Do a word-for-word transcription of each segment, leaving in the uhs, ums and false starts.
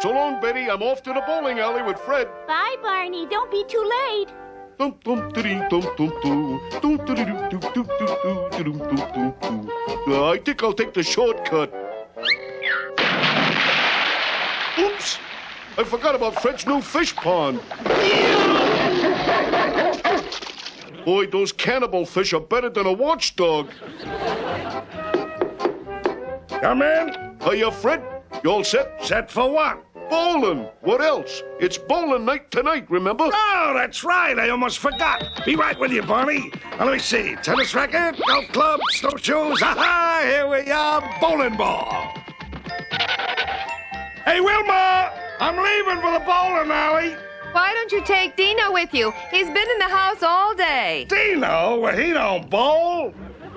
So long, Betty. I'm off to the bowling alley with Fred. Bye, Barney. Don't be too late. Dum dum diddy dum dum dum dum diddy dum dum dum dum dum dum dum. I think I'll take the shortcut. Oops! I forgot about Fred's new fish pond. Boy, those cannibal fish are better than a watchdog. Come in. Hiya, Fred. You all set? Set for what? Bowling. What else? It's bowling night tonight, remember? Oh, that's right. I almost forgot. Be right with you, Barney. Now, let me see. Tennis racket, golf club, snowshoes. Ha-ha! Here we are. Bowling ball. Hey, Wilma! I'm leaving for the bowling alley. Why don't you take Dino with you? He's been in the house all day. Dino? Well, he don't bowl.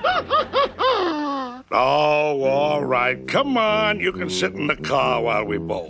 Oh, all right. Come on. You can sit in the car while we bowl.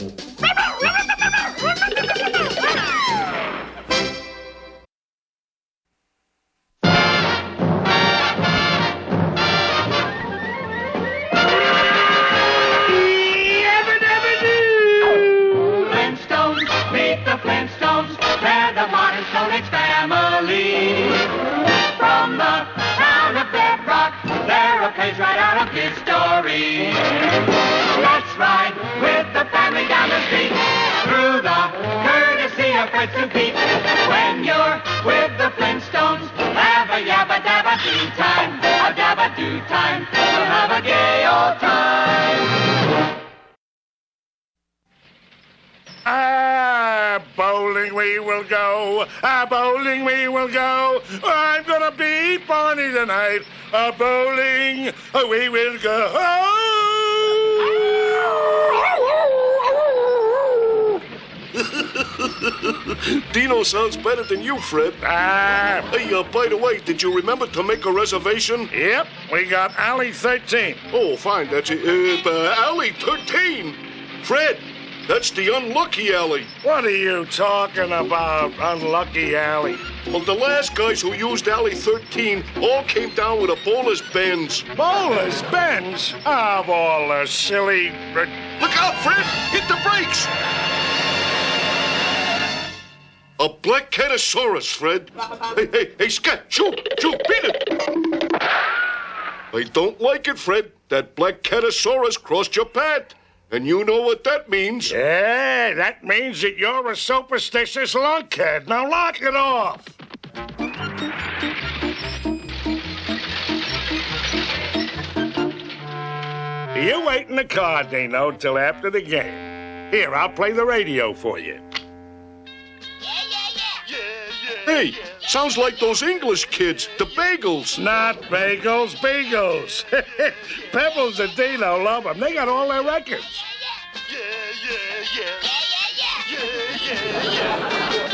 Right out of history. Let's ride with the family down the street through the courtesy of Fred to Pete. When you're with the Flintstones, have a yabba dabba do time, a dabba do time. We'll have a gay old time. Ah, bowling we will go. Ah, bowling we will go. I'm gonna beat Barney tonight. Ah, bowling we will go. Dino sounds better than you, Fred. Ah. Hey, uh, by the way, did you remember to make a reservation? Yep, we got Alley thirteen. Oh, fine. That's it. Uh, uh, Alley thirteen. Fred, that's the unlucky alley. What are you talking about, unlucky alley? Well, the last guys who used Alley thirteen all came down with a bowler's bends. Bowler's bends? Of all the silly... Look out, Fred! Hit the brakes! A black catasaurus, Fred. Hey, hey, hey, Scat, shoot, shoot, beat it! I don't like it, Fred. That black catasaurus crossed your path. And you know what that means. Yeah, that means that you're a superstitious lunkhead. Now lock it off. You wait in the car, Dino, till after the game. Here, I'll play the radio for you. Hey, sounds like those English kids, the Bagels. Not Bagels, Beagles. Pebbles and Dino love them. They got all their records. Yeah, yeah, yeah. Yeah, yeah, yeah.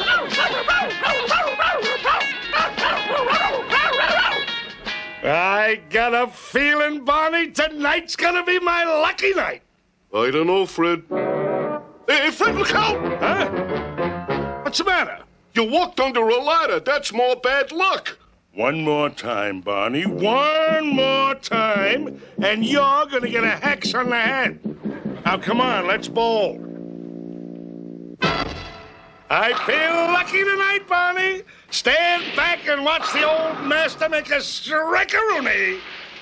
I got a feeling, Barney, tonight's gonna be my lucky night. I don't know, Fred. Hey, Fred, look out! Huh? What's the matter? You walked under a ladder. That's more bad luck. One more time, Barney. One more time, and you're gonna get a hex on the head. Now, come on, let's bowl. I feel lucky tonight, Barney. Stand back and watch the old master make a strike-a-rooney.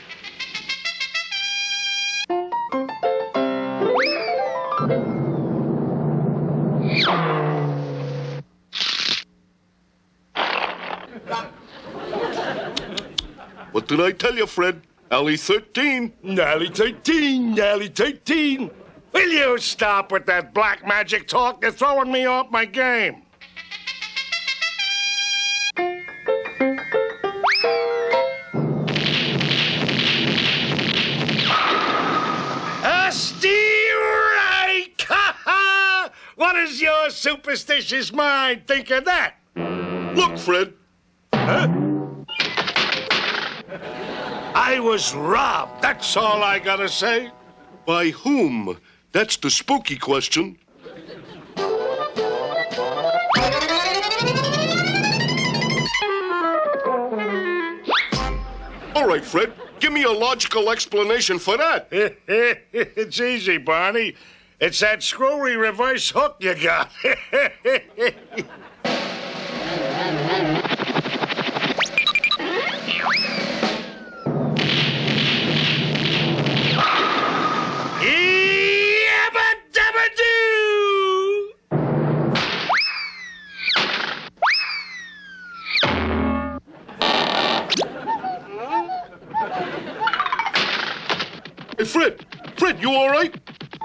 What did I tell you, Fred? Alley thirteen. Alley thirteen, Alley thirteen. Will you stop with that black magic talk? You're throwing me off my game. A strike! Ha ha! What does your superstitious mind think of that? Look, Fred. Huh? I was robbed. That's all I gotta say. By whom? That's the spooky question. All right, Fred. Give me a logical explanation for that. It's easy, Barney. It's that screwy reverse hook you got. Yabba-dabba-doo! Hey, Fred! Fred, you all right?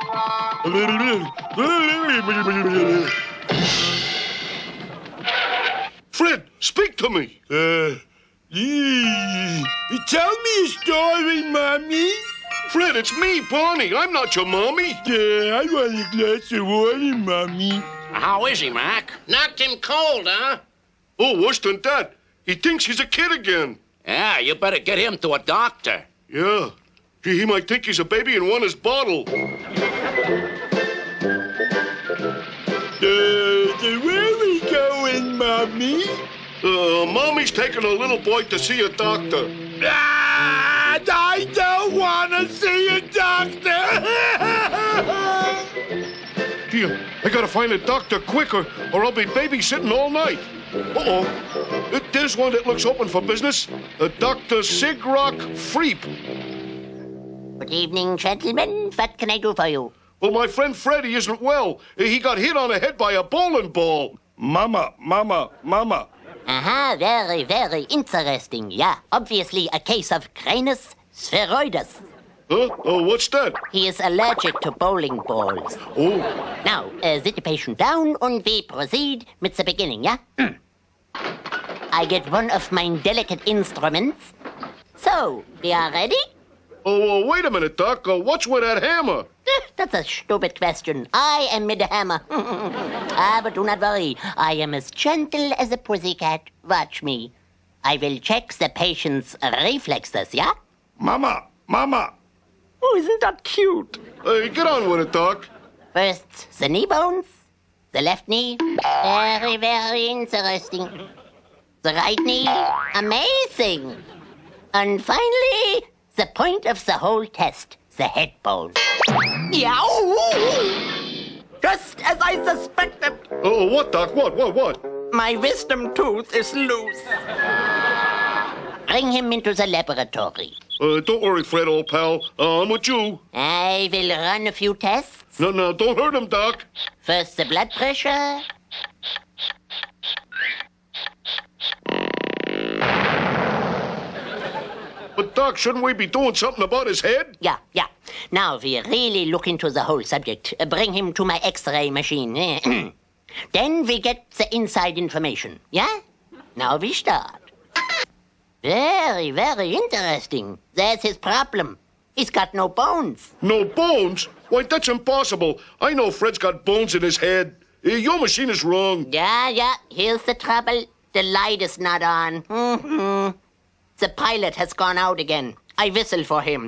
Fred, speak to me. Uh, yee. Tell me a story, Mommy. Fred, it's me, Barney. I'm not your mommy. Yeah, I want a glass of water, Mommy. How is he, Mac? Knocked him cold, huh? Oh, worse than that. He thinks he's a kid again. Yeah, you better get him to a doctor. Yeah. He, he might think he's a baby and want his bottle. Uh, where are we going, Mommy? Uh, Mommy's taking a little boy to see a doctor. Ah, I don't want to see a doctor. Gee, I gotta find a doctor quicker, or I'll be babysitting all night. Uh-oh. Uh, There's one that looks open for business. Uh, Doctor Sigrock Freep. Good evening, gentlemen. What can I do for you? Well, my friend Freddie isn't well. He got hit on the head by a bowling ball. Mama, Mama, Mama. Aha, very, very interesting. Yeah, obviously a case of Cranus spheroides. Huh? Oh, what's that? He is allergic to bowling balls. Oh, Now, uh, sit the patient down and we proceed with the beginning, yeah? I get one of my delicate instruments. So, we are ready? oh, uh, wait a minute, Doc. Uh, what's with that hammer? Eh, That's a stupid question. I am with the hammer. Ah, but do not worry. I am as gentle as a pussycat. Watch me. I will check the patient's reflexes, yeah? Mama, Mama. Oh, isn't that cute? Hey, get on with it, Doc. First, the knee bones. The left knee. Very, very interesting. The right knee. Amazing. And finally, the point of the whole test. The head bone. Yow! Just as I suspected, Oh, what, Doc? What, what, what? my wisdom tooth is loose. Bring him into the laboratory. Uh, don't worry, Fred, old pal. Uh, I'm with you. I will run a few tests. No, no, don't hurt him, Doc. First, the blood pressure. But, Doc, shouldn't we be doing something about his head? Yeah, yeah. Now we really look into the whole subject. Uh, Bring him to my X-ray machine. Then we get the inside information. Yeah? Now we start. Very, very interesting. There's his problem. He's got no bones. No bones? Why, that's impossible. I know Fred's got bones in his head. Uh, Your machine is wrong. Yeah, yeah. Here's the trouble. The light is not on. Mm-hmm. The pilot has gone out again. I whistle for him.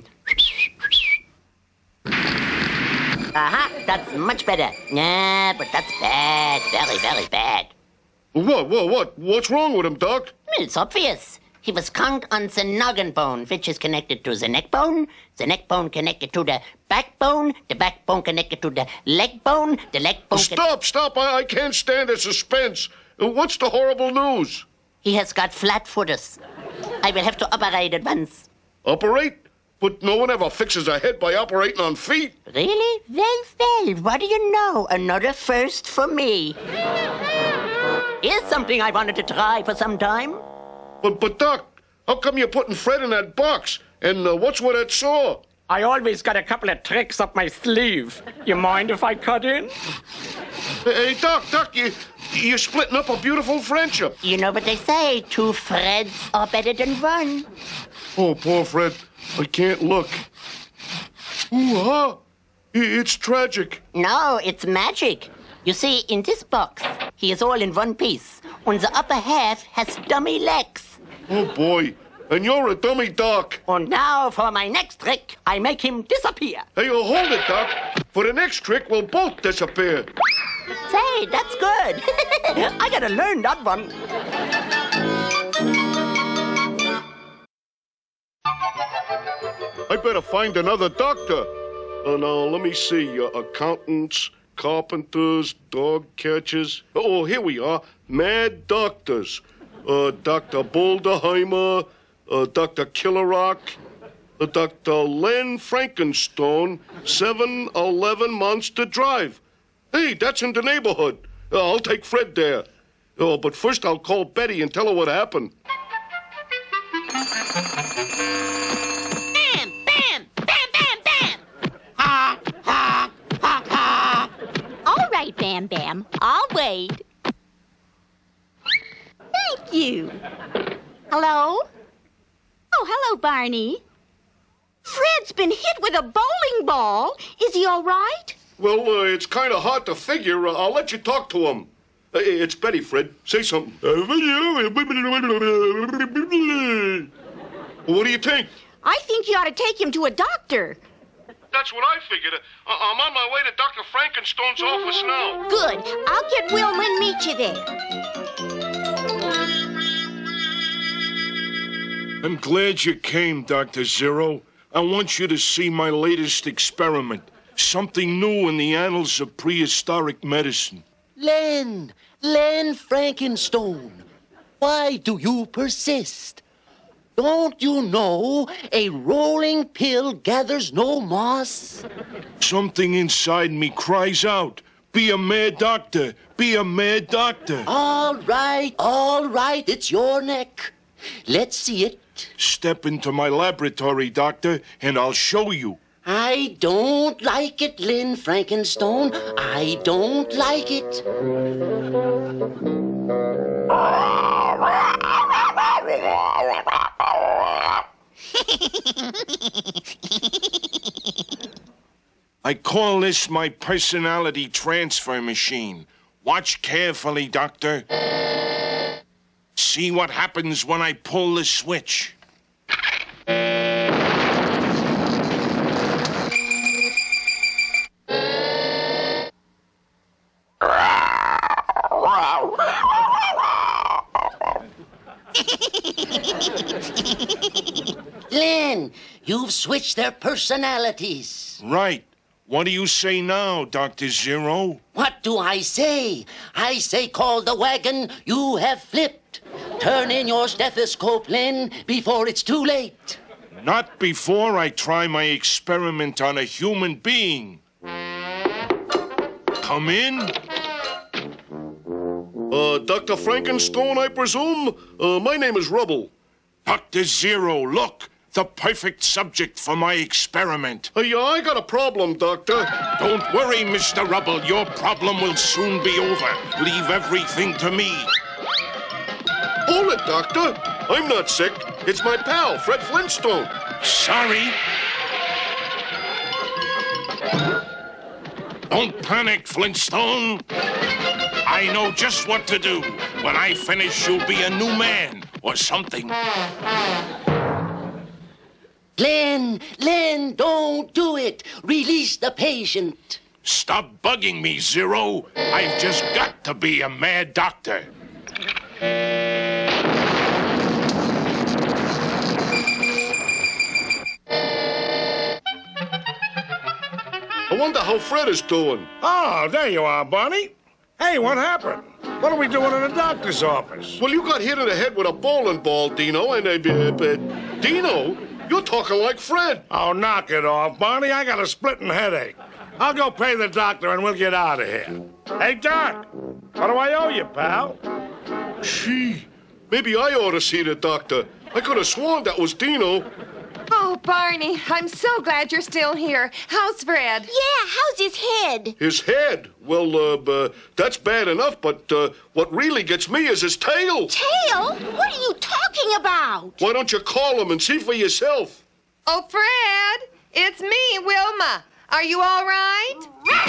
Aha, that's much better. Nah, but that's bad. Very, very bad. What, what, what? What's wrong with him, Doc? It's obvious. He was conked on the noggin bone, which is connected to the neck bone, the neck bone connected to the backbone, the backbone connected to the leg bone, the leg bone... Stop, stop. I, I can't stand the suspense. Uh, What's the horrible news? He has got flat footers. I will have to operate at once. Operate? But no one ever fixes a head by operating on feet. Really? Well, well, what do you know? Another first for me. Here's something I wanted to try for some time. But, but Doc, how come you're putting Fred in that box? And uh, what's with that saw? I always got a couple of tricks up my sleeve. You mind if I cut in? Hey, hey, Doc, Doc, you, you're splitting up a beautiful friendship. You know what they say, two Freds are better than one. Oh, poor Fred. I can't look. Ooh, huh? I- It's tragic. No, it's magic. You see, in this box, he is all in one piece. And the upper half has dummy legs. Oh, boy. And you're a dummy, Doc. And now for my next trick, I make him disappear. Hey, oh, hold it, Doc. For the next trick, we'll both disappear. Say, that's good. I gotta learn that one. I better find another doctor. Uh, now, let me see. Uh, accountants, carpenters, dog catchers. Oh, here we are. Mad doctors. Uh, Doctor Boulderheimer, uh, Doctor Killerock, uh, Doctor Len Frankenstone, seven eleven Monster Drive. Hey, that's in the neighborhood. Uh, I'll take Fred there. Oh, but first I'll call Betty and tell her what happened. Bam! Bam! Bam! Bam! Bam! Ha! Ha! Ha! Ha! All right, Bam Bam. I'll wait. Thank you. Hello? Oh, hello, Barney. Fred's been hit with a bowling ball. Is he all right? Well, uh, it's kind of hard to figure. Uh, I'll let you talk to him. Uh, it's Betty, Fred. Say something. What do you think? I think you ought to take him to a doctor. That's what I figured. Uh, I'm on my way to Doctor Frankenstone's office now. Good. I'll get Wilma and meet you there. I'm glad you came, Doctor Zero. I want you to see my latest experiment. Something new in the annals of prehistoric medicine. Len, Len Frankenstone, why do you persist? Don't you know a rolling pill gathers no moss? Something inside me cries out, be a mad doctor, be a mad doctor. All right, all right, it's your neck. Let's see it. Step into my laboratory, doctor, and I'll show you. I don't like it, Len Frankenstone. I don't like it. I call this my personality transfer machine. Watch carefully, doctor. See what happens when I pull the switch. Len, you've switched their personalities. Right. What do you say now, Doctor Zero? What do I say? I say call the wagon. You have flipped. Turn in your stethoscope, Len, before it's too late. Not before I try my experiment on a human being. Come in. Uh, Doctor Frankenstone, I presume? Uh, my name is Rubble. Doctor Zero, look. The perfect subject for my experiment. Uh, yeah, I got a problem, Doctor. Don't worry, Mister Rubble. Your problem will soon be over. Leave everything to me. Hold it, Doctor. I'm not sick. It's my pal, Fred Flintstone. Sorry. Don't panic, Flintstone. I know just what to do. When I finish, you'll be a new man or something. Len, Len, don't do it. Release the patient. Stop bugging me, Zero. I've just got to be a mad doctor. I wonder how Fred is doing. Oh, there you are, Barney. Hey, what happened? What are we doing in the doctor's office? Well, you got hit in the head with a bowling ball, Dino, and uh, uh, uh, Dino, you're talking like Fred. Oh, knock it off, Barney. I got a splitting headache. I'll go pay the doctor and we'll get out of here. Hey, Doc, what do I owe you, pal? Gee, maybe I ought to see the doctor. I could have sworn that was Dino. Oh, Barney, I'm so glad you're still here. How's Fred? Yeah, how's his head? His head? Well, uh, uh that's bad enough, but uh, what really gets me is his tail. Tail? What are you talking about? Why don't you call him and see for yourself? Oh, Fred, it's me, Wilma. Are you all right?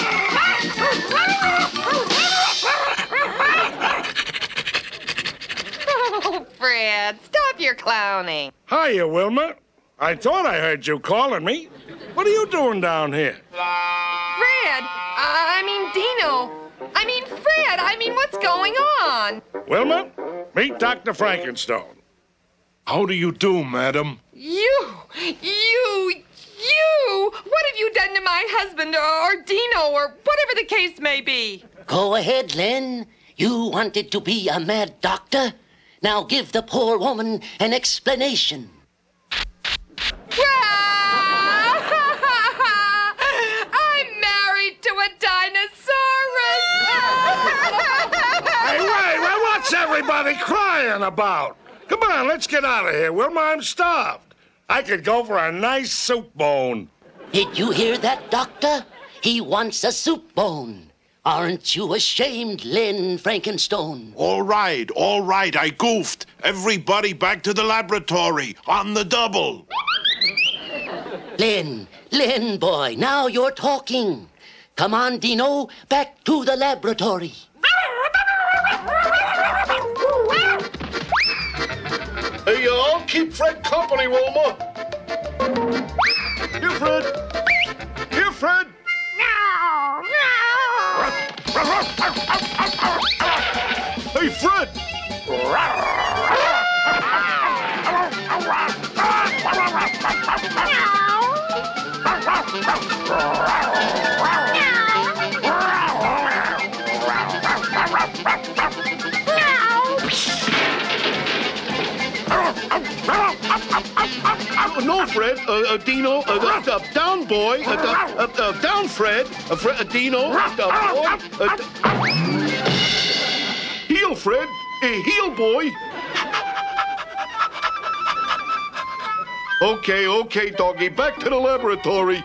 Oh, Fred, stop your clowning. Hiya, Wilma. I thought I heard you calling me. What are you doing down here? Fred, I mean Dino. I mean Fred, I mean what's going on? Wilma, meet Doctor Frankenstone. How do you do, madam? You, you, you! What have you done to my husband or, or Dino or whatever the case may be? Go ahead, Len. You wanted to be a mad doctor? Now give the poor woman an explanation. I'm married to a dinosaurus! Hey, wait, well, what's everybody crying about? Come on, let's get out of here, Wilma. I'm starved. I could go for a nice soup bone. Did you hear that, Doctor? He wants a soup bone. Aren't you ashamed, Len Frankenstone? All right, all right, I goofed. Everybody back to the laboratory, on the double. Len, Len boy, now you're talking. Come on, Dino, back to the laboratory. Hey, uh, I'll keep Fred company, Wilma. Here, Fred. Here, Fred. Hey, Fred. No, Fred. Uh, uh, Dino. Uh, uh, uh, down, boy. Uh, uh, uh, uh, down, Fred. Uh, Fred. Uh, Dino. Uh, boy. Uh, heel, Fred. Uh, heel, boy. Okay, okay, doggy. Back to the laboratory.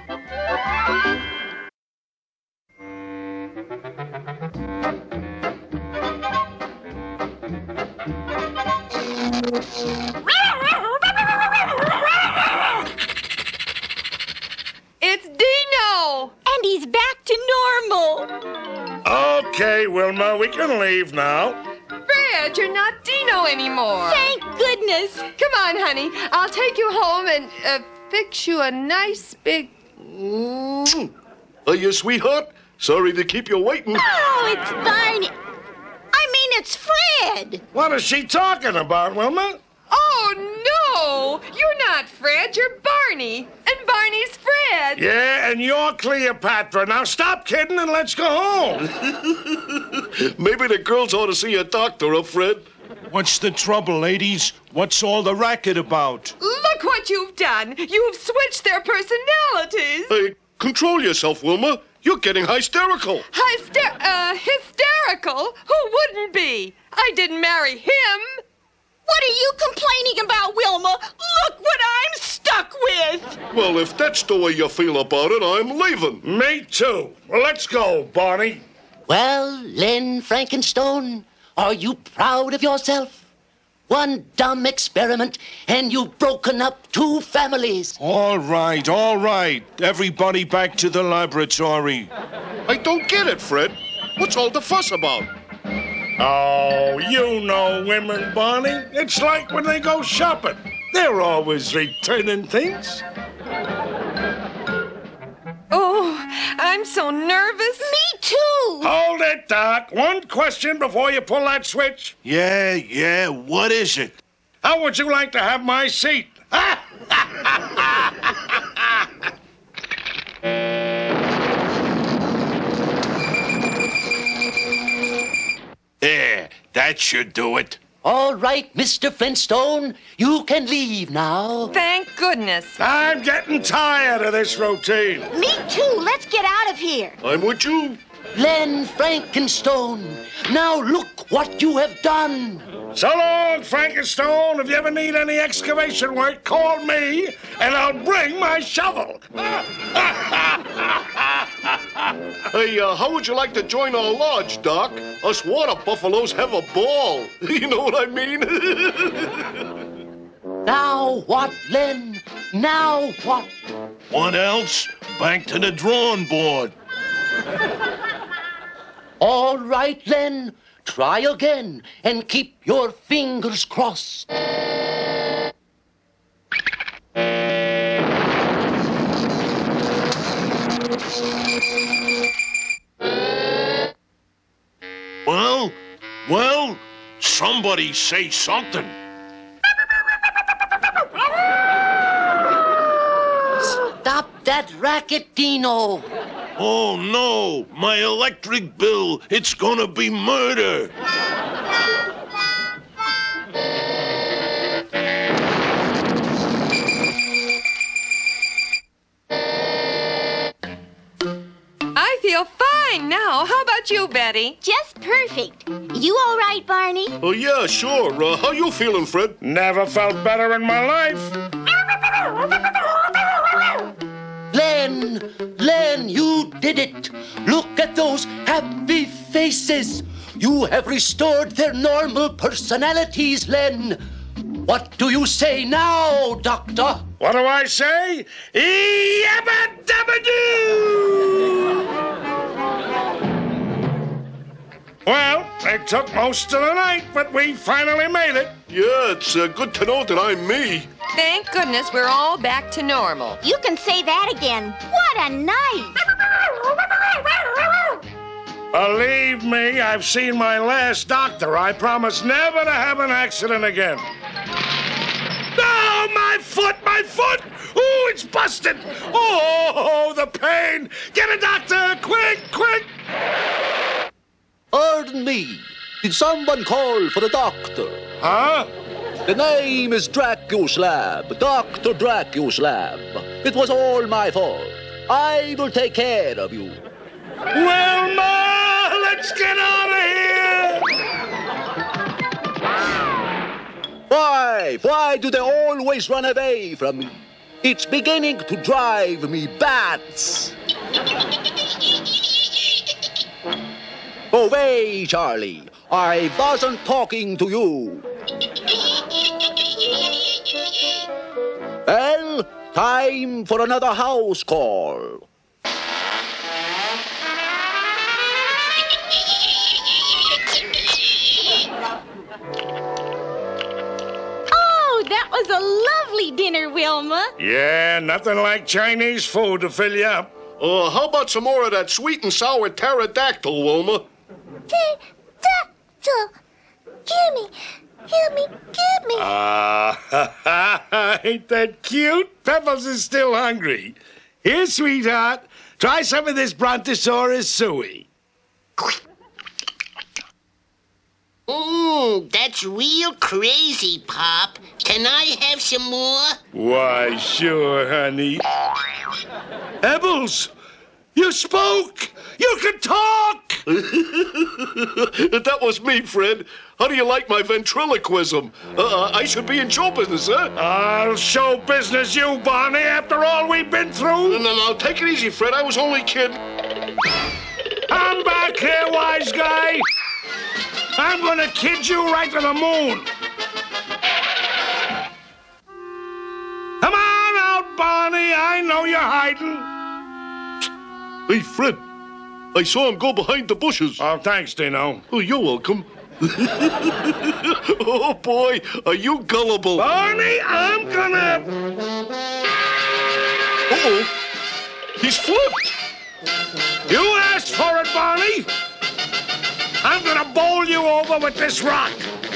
It's Dino! And he's back to normal. Okay, Wilma, we can leave now. Fred, you're not Dino anymore. Thank goodness. Come on, honey. I'll take you home and uh, fix you a nice big... Mm. Are you, sweetheart? Sorry to keep you waiting. Oh, it's Barney. I mean, it's Fred. What is she talking about, Wilma? Oh, no! You're not Fred, you're Barney. And Barney's Fred. Yeah, and you're Cleopatra. Now stop kidding and let's go home. Maybe the girls ought to see a doctor, huh, Fred? What's the trouble, ladies? What's all the racket about? Look what you've done. You've switched their personalities. Hey, control yourself, Wilma. You're getting hysterical. Hyster- uh, hysterical? Who wouldn't be? I didn't marry him. What are you complaining about, Wilma? Look what I'm stuck with. Well, if that's the way you feel about it, I'm leaving. Me too. Well, let's go, Barney. Well, Len Frankenstone, are you proud of yourself? One dumb experiment, and you've broken up two families. All right, all right. Everybody back to the laboratory. I don't get it, Fred. What's all the fuss about? Oh, you know women, Barney. It's like when they go shopping. They're always returning things. Oh, I'm so nervous. Me too. Hold it, Doc. One question before you pull that switch. Yeah, yeah, what is it? How would you like to have my seat? There, that should do it. All right, Mister Flintstone, you can leave now. Thank goodness. I'm getting tired of this routine. Me too. Let's get out of here. I'm with you. Len Frankenstone, now look what you have done. So long, Frankenstone. If you ever need any excavation work, call me, and I'll bring my shovel. Hey, uh, how would you like to join our lodge, Doc? Us water buffaloes have a ball. You know what I mean? Now what, Len? Now what? What else? Back to the drawing board. All right, Len. Try again and keep your fingers crossed. Well, well, somebody say something. Stop that racket, Dino. Oh, no. My electric bill. It's gonna be murder. I feel fine now. How about you, Betty? Just perfect. You all right, Barney? Oh, yeah, sure. Uh, how you feeling, Fred? Never felt better in my life. Len, Len, you did it. Look at those happy faces. You have restored their normal personalities, Len. What do you say now, Doctor? What do I say? Yabba dabba doo! Well, it took most of the night, but we finally made it. Yeah, it's uh, good to know that I'm me. Thank goodness we're all back to normal. You can say that again. What a night! Believe me, I've seen my last doctor. I promise never to have an accident again. Oh, my foot, my foot! Oh, it's busted! Oh, the pain! Get a doctor, quick, quick! Pardon me. Did someone call for the doctor? Huh? The name is Dracuslab, Doctor Dracuslab. It was all my fault. I will take care of you. Wilma, let's get out of here! Why? Why do they always run away from me? It's beginning to drive me bats. Go away, Charlie. I wasn't talking to you. Well, time for another house call. Oh, that was a lovely dinner, Wilma. Yeah, nothing like Chinese food to fill you up. Uh, how about some more of that sweet and sour pterodactyl, Wilma? Pterodactyl. Gimme, gimme, gimme. Ah, ain't that cute? Pebbles is still hungry. Here, sweetheart, try some of this Brontosaurus suey. Mmm, that's real crazy, Pop. Can I have some more? Why, sure, honey. Pebbles, you spoke! You can talk! That was me, Fred. How do you like my ventriloquism? Uh, I should be in show business, huh? I'll show business you, Barney, after all we've been through. No, no, no, take it easy, Fred. I was only kidding. I'm back here, wise guy. I'm gonna kid you right to the moon. Come on out, Barney. I know you're hiding. Hey, Fred. I saw him go behind the bushes. Oh, thanks, Dino. Oh, you're welcome. Oh, boy, are you gullible. Barney, I'm gonna... Uh-oh. He's flipped. You asked for it, Barney. I'm gonna bowl you over with this rock.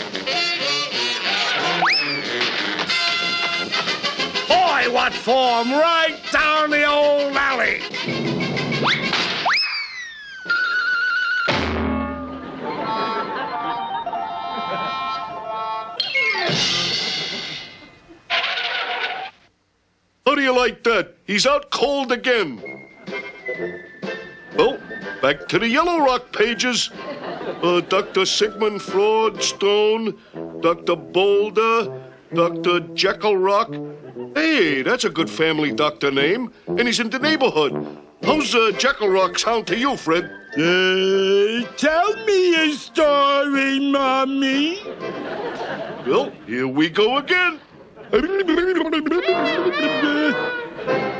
Boy, what form! Right down the old alley. How do you like that? He's out cold again. Well, back to the Yellow Rock pages. Uh, Doctor Sigmund Freud Stone, Doctor Boulder, Doctor Jekyll Rock. Hey, that's a good family doctor name. And he's in the neighborhood. How's uh, Jekyll Rock sound to you, Fred? Uh, tell me a story, Mommy. Well, here we go again.